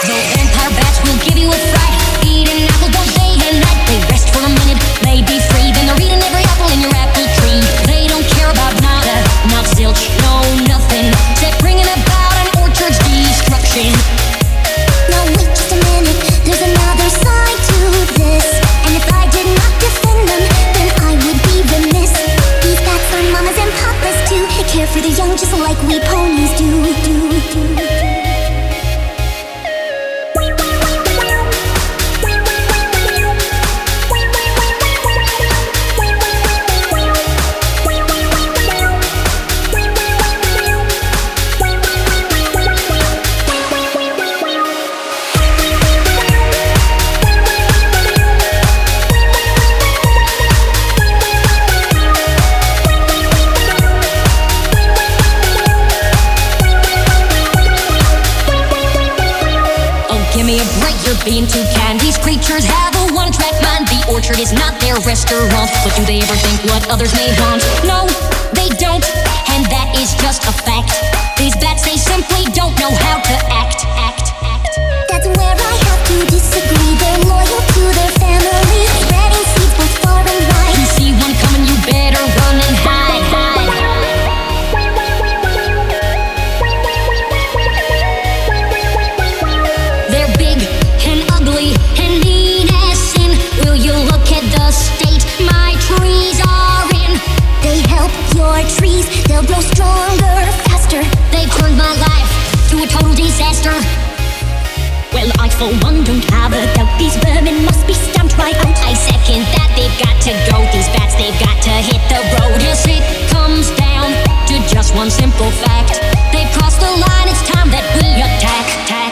The vampire bats will give you a fright. Eating apples both day and night. They rest for a minute, may be free. Then they're eating every apple in your apple tree. They don't care about nada, not zilch, no nothing, except bringing about an orchard's destruction. Now wait just a minute, there's another side to this. And if I did not defend them, then I would be remiss. These bats are mamas and papas too. They care for the young just like we ponies do. Being too kind, these creatures have a one-track mind. The orchard is not their restaurant, but do they ever think what others may want? No, they don't, and that is just a fact. These bats, they simply don't know how to act. That's where I have to disagree. They're loyal to their family, spreading seeds both far and wide. You see one coming, you better run and hide. They're big and ugly and mean as sin. Will you look at the state my trees are in? They help your trees, they'll grow stronger, faster. They've turned my life to a total disaster. Well, I for one don't have a doubt. These vermin must be stamped right out. I second that, they've got to go. These bats, they've got to hit the road. Yes, it comes down to just one simple fact. They've crossed the line, it's time that we attack.